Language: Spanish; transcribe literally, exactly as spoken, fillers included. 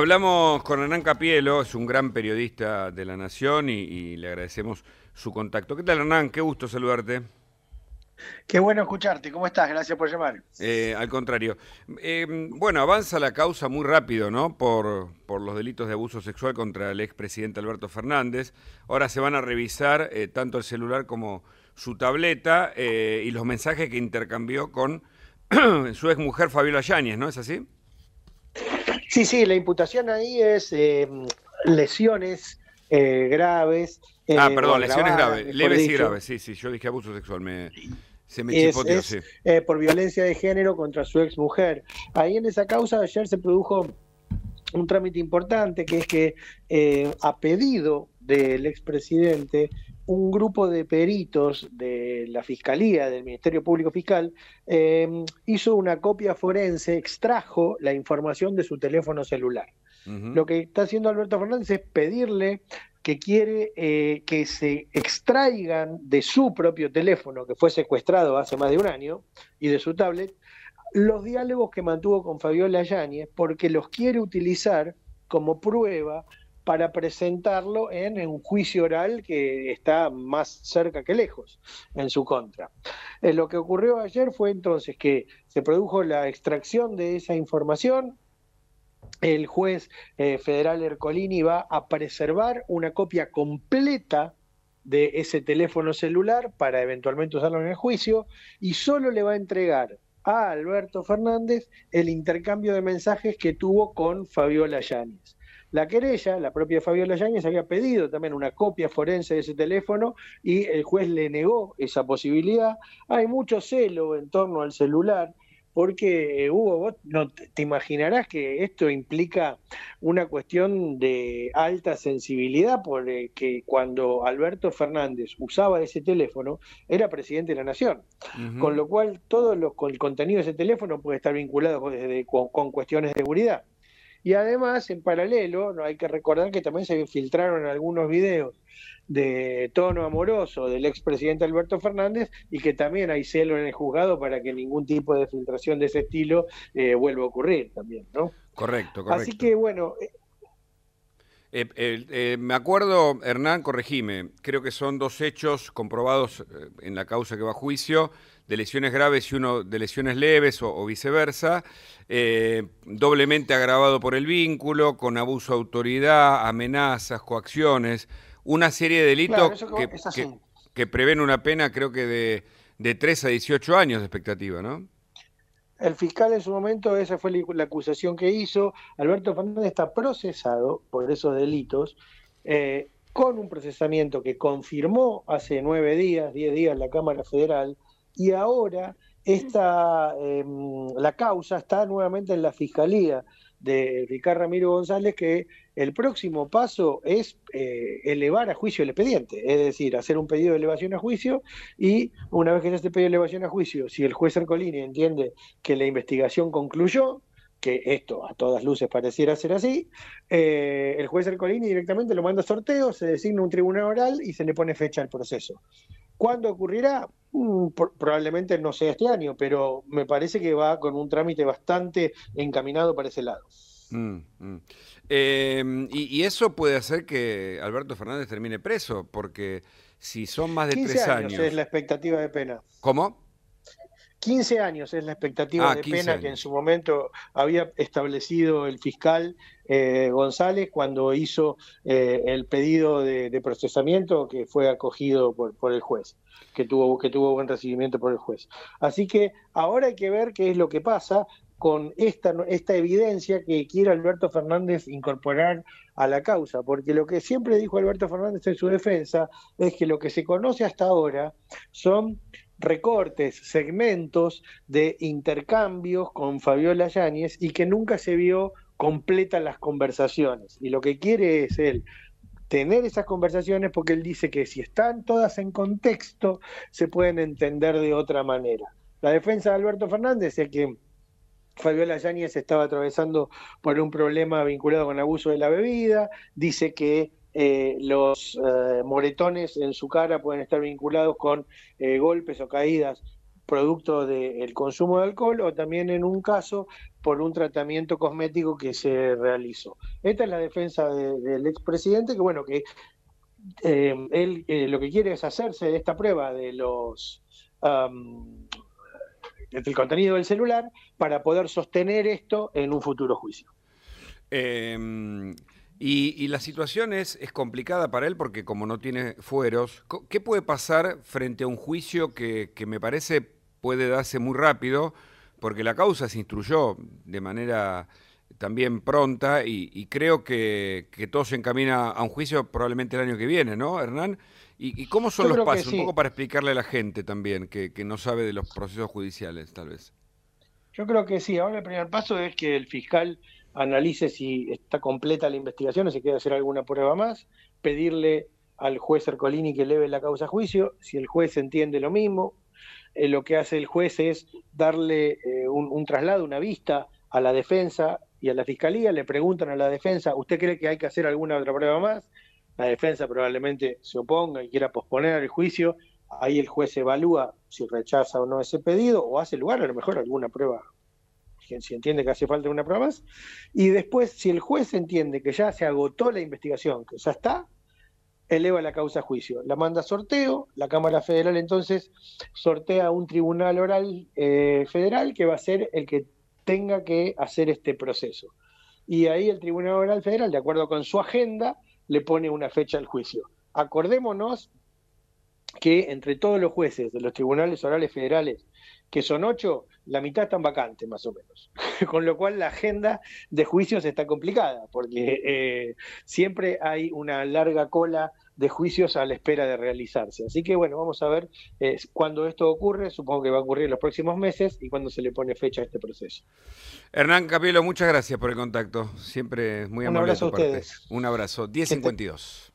hablamos con Hernán Capielo, es un gran periodista de La Nación y, y le agradecemos su contacto. ¿Qué tal, Hernán? Qué gusto saludarte. Qué bueno escucharte. ¿Cómo estás? Gracias por llamar. Eh, al contrario. Eh, bueno, avanza la causa muy rápido, ¿no? Por, por los delitos de abuso sexual contra el expresidente Alberto Fernández. Ahora se van a revisar eh, tanto el celular como su tableta eh, y los mensajes que intercambió con su exmujer Fabiola Yáñez, ¿no es así? Sí, sí, la imputación ahí es eh, lesiones eh, graves Ah, eh, o perdón, lesiones agravadas, graves, mejor leves y dicho. graves, sí, sí, yo dije abuso sexual, me, se me Es, chispoteó, es sí. eh, por violencia de género contra su ex mujer. Ahí en esa causa ayer se produjo un trámite importante, que es que eh, a pedido del expresidente, un grupo de peritos de la Fiscalía, del Ministerio Público Fiscal, eh, hizo una copia forense, extrajo la información de su teléfono celular. Ujú. Lo que está haciendo Alberto Fernández es pedirle que quiere eh, que se extraigan de su propio teléfono, que fue secuestrado hace más de un año, y de su tablet, los diálogos que mantuvo con Fabiola Yáñez, porque los quiere utilizar como prueba para presentarlo en, en un juicio oral que está más cerca que lejos en su contra. Eh, lo que ocurrió ayer fue entonces que se produjo la extracción de esa información. El juez eh, federal Ercolini va a preservar una copia completa de ese teléfono celular para eventualmente usarlo en el juicio y solo le va a entregar a Alberto Fernández el intercambio de mensajes que tuvo con Fabiola Yáñez. La querella, la propia Fabiola Yáñez, había pedido también una copia forense de ese teléfono y el juez le negó esa posibilidad. Hay mucho celo en torno al celular porque, Hugo, vos no te, te imaginarás que esto implica una cuestión de alta sensibilidad, porque cuando Alberto Fernández usaba ese teléfono, era presidente de la Nación. Con Ujú. lo cual, todo lo, con el contenido de ese teléfono puede estar vinculado con, desde, con, con cuestiones de seguridad. Y además, en paralelo, no hay que recordar que también se filtraron algunos videos de tono amoroso del expresidente Alberto Fernández y que también hay celo en el juzgado para que ningún tipo de filtración de ese estilo eh, vuelva a ocurrir también, ¿no? Correcto, Así correcto. que bueno, eh, Eh, eh, eh, me acuerdo, Hernán, corregime, creo que son dos hechos comprobados eh, en la causa que va a juicio, de lesiones graves y uno de lesiones leves o, o viceversa, eh, doblemente agravado por el vínculo, con abuso de autoridad, amenazas, coacciones, una serie de delitos claro, eso que, es así. que, que prevén una pena creo que de, de tres a dieciocho años de expectativa, ¿no? El fiscal en su momento, esa fue la acusación que hizo. Alberto Fernández está procesado por esos delitos, eh, con un procesamiento que confirmó hace nueve días, diez días la Cámara Federal, y ahora esta, eh, la causa está nuevamente en la Fiscalía de Ricardo Ramiro González, que el próximo paso es eh, elevar a juicio el expediente, es decir, hacer un pedido de elevación a juicio y una vez que se esté pedido de elevación a juicio, si el juez Ercolini entiende que la investigación concluyó, que esto a todas luces pareciera ser así, eh, el juez Ercolini directamente lo manda a sorteo, se designa un tribunal oral y se le pone fecha al proceso. ¿Cuándo ocurrirá? Mm, probablemente no sea este año, pero me parece que va con un trámite bastante encaminado para ese lado. Mm, mm. Eh, y, y eso puede hacer que Alberto Fernández termine preso, porque si son más de quince tres años es la años, expectativa de pena. ¿cómo? quince años es la expectativa Ah, de quince pena que en años. su momento había establecido el fiscal eh, González cuando hizo eh, el pedido de, de, procesamiento que fue acogido por, por el juez, que tuvo, que tuvo buen recibimiento por el juez. Así que ahora hay que ver qué es lo que pasa con esta, esta evidencia que quiere Alberto Fernández incorporar a la causa, porque lo que siempre dijo Alberto Fernández en su defensa es que lo que se conoce hasta ahora son recortes, segmentos de intercambios con Fabiola Yáñez y que nunca se vio completa las conversaciones. Y lo que quiere es él tener esas conversaciones porque él dice que si están todas en contexto se pueden entender de otra manera. La defensa de Alberto Fernández es que Fabiola Yáñez estaba atravesando por un problema vinculado con abuso de la bebida, dice que eh, los eh, moretones en su cara pueden estar vinculados con eh, golpes o caídas producto del consumo de alcohol o también en un caso por un tratamiento cosmético que se realizó. Esta es la defensa de, del expresidente, que bueno, que eh, él eh, lo que quiere es hacerse de esta prueba de los um, del contenido del celular para poder sostener esto en un futuro juicio. Eh, y, y la situación es, es complicada para él porque como no tiene fueros, ¿qué puede pasar frente a un juicio que, que me parece puede darse muy rápido? Porque la causa se instruyó de manera también pronta y, y creo que, que todo se encamina a un juicio probablemente el año que viene, ¿no, Hernán? ¿Y, y cómo son Yo los creo que pasos? Un sí. poco para explicarle a la gente también, que, que no sabe de los procesos judiciales, tal vez. Yo creo que sí. Ahora el primer paso es que el fiscal analice si está completa la investigación o si quiere hacer alguna prueba más, pedirle al juez Ercolini que eleve la causa a juicio. Si el juez entiende lo mismo, eh, lo que hace el juez es darle eh, un, un traslado, una vista a la defensa y a la fiscalía. Le preguntan a la defensa, ¿usted cree que hay que hacer alguna otra prueba más? La defensa probablemente se oponga y quiera posponer el juicio. Ahí el juez evalúa si rechaza o no ese pedido o hace lugar a lo mejor alguna prueba, si entiende que hace falta una prueba más. Y después, si el juez entiende que ya se agotó la investigación, que ya está, eleva la causa a juicio. La manda a sorteo, la Cámara Federal entonces sortea un tribunal oral eh, federal que va a ser el que tenga que hacer este proceso. Y ahí el Tribunal Oral Federal, de acuerdo con su agenda, le pone una fecha al juicio. Acordémonos que entre todos los jueces de los tribunales orales federales, que son ocho, la mitad están vacantes más o menos. Con lo cual la agenda de juicios está complicada, porque eh, siempre hay una larga cola de juicios a la espera de realizarse. Así que bueno, vamos a ver eh, cuándo esto ocurre, supongo que va a ocurrir en los próximos meses y cuándo se le pone fecha a este proceso. Hernán Capielo, muchas gracias por el contacto. Siempre muy Un amable de abrazo tu a parte. ustedes. Un abrazo. Que, te, diez cincuenta y dos.